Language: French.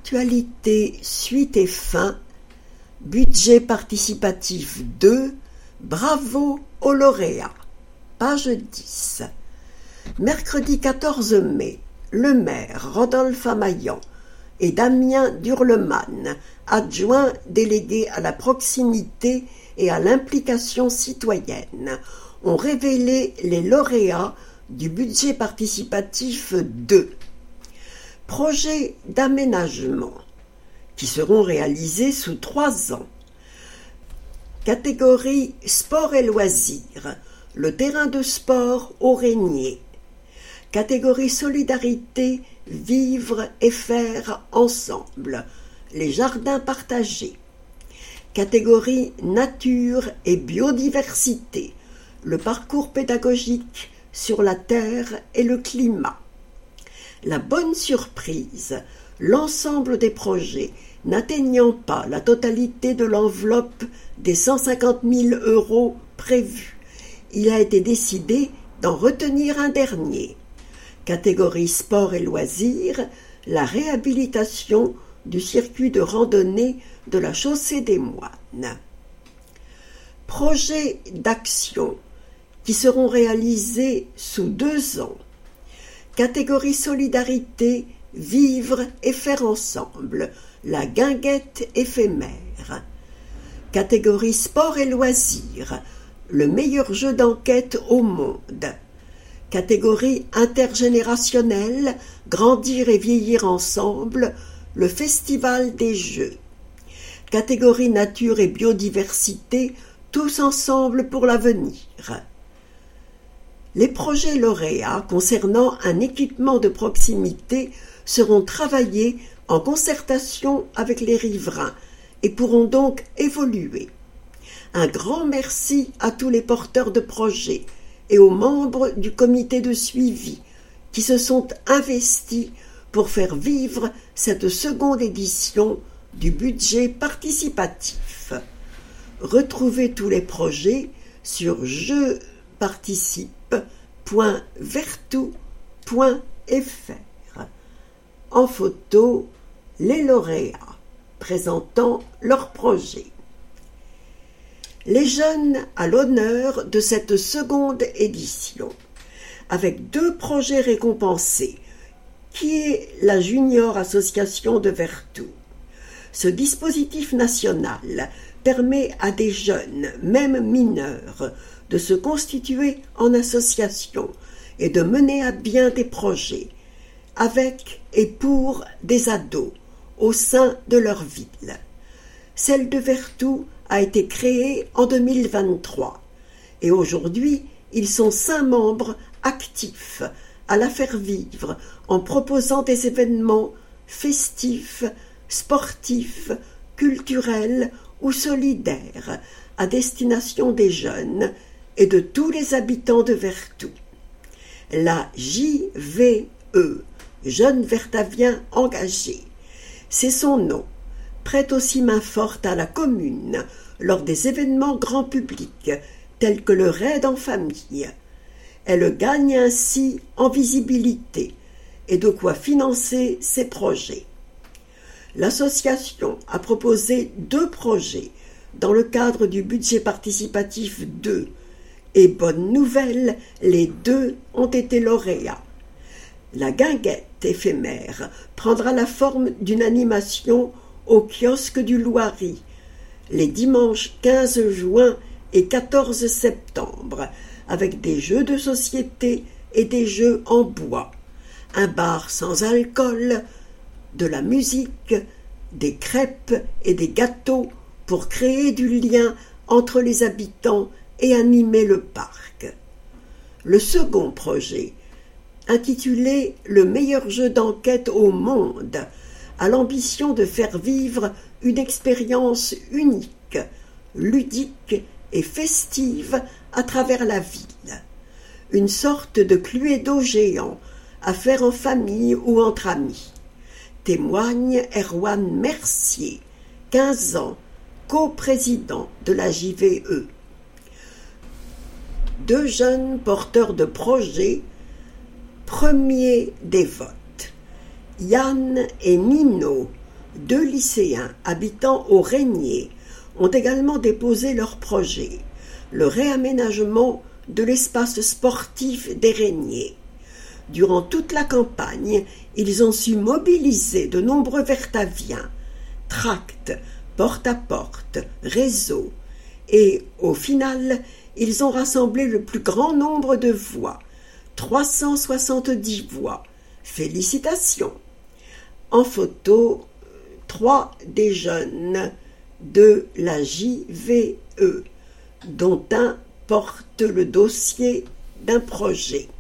Actualité, suite et fin, budget participatif 2, bravo aux lauréats. Page 10. Mercredi 14 mai, le maire Rodolphe Amaillan et Damien Durleman, adjoint délégué à la proximité et à l'implication citoyenne, ont révélé les lauréats du budget participatif 2. Projets d'aménagement qui seront réalisés sous 3 ans. Catégorie sport et loisirs, le terrain de sport au Régnier. Catégorie solidarité, vivre et faire ensemble, les jardins partagés. Catégorie nature et biodiversité, le parcours pédagogique sur la terre et le climat. La bonne surprise, l'ensemble des projets n'atteignant pas la totalité de l'enveloppe des 150 000 € prévus, il a été décidé d'en retenir un dernier. Catégorie sport et loisirs, la réhabilitation du circuit de randonnée de la chaussée des Moines. Projets d'action qui seront réalisés sous 2 ans. Catégorie solidarité, vivre et faire ensemble, la guinguette éphémère. Catégorie sport et loisirs, le meilleur jeu d'enquête au monde. Catégorie intergénérationnelle, grandir et vieillir ensemble, le festival des jeux. Catégorie nature et biodiversité, tous ensemble pour l'avenir. Les projets lauréats concernant un équipement de proximité seront travaillés en concertation avec les riverains et pourront donc évoluer. Un grand merci à tous les porteurs de projets et aux membres du comité de suivi qui se sont investis pour faire vivre cette seconde édition du budget participatif. Retrouvez tous les projets sur jeparticipe.vertou.fr. En photo, les lauréats présentant leurs projets. Les jeunes à l'honneur de cette seconde édition, avec 2 projets récompensés, qui est la Junior Association de Vertou. Ce dispositif national permet à des jeunes, même mineurs, de se constituer en association et de mener à bien des projets, avec et pour des ados, au sein de leur ville. Celle de Vertou a été créée en 2023 et aujourd'hui, ils sont 5 membres actifs à la faire vivre en proposant des événements festifs, sportifs, culturels ou solidaires à destination des jeunes et de tous les habitants de Vertou. La JVE, Jeunes Vertaviens Engagés, c'est son nom, prête aussi main forte à la commune lors des événements grand public tels que le raid en famille. Elle gagne ainsi en visibilité et de quoi financer ses projets. L'association a proposé 2 projets dans le cadre du budget participatif 2 et bonne nouvelle, les 2 ont été lauréats. La guinguette éphémère prendra la forme d'une animation au kiosque du Loiry les dimanches 15 juin et 14 septembre avec des jeux de société et des jeux en bois, un bar sans alcool, de la musique, des crêpes et des gâteaux pour créer du lien entre les habitants et animer le parc. Le second projet, intitulé « Le meilleur jeu d'enquête au monde », a l'ambition de faire vivre une expérience unique, ludique et festive à travers la ville. Une sorte de Cluedo géant à faire en famille ou entre amis. Témoigne Erwan Mercier, 15 ans, coprésident de la JVE. 2 jeunes porteurs de projets, premiers des votes. Yann et Nino, 2 lycéens habitant au Régnier ont également déposé leur projet, le réaménagement de l'espace sportif des Régniers. Durant toute la campagne, ils ont su mobiliser de nombreux Vertaviens, tracts, porte-à-porte, réseaux, et au final, ils ont rassemblé le plus grand nombre de voix, 370 voix. Félicitations! En photo, 3 des jeunes de la JVE, dont un porte le dossier d'un projet.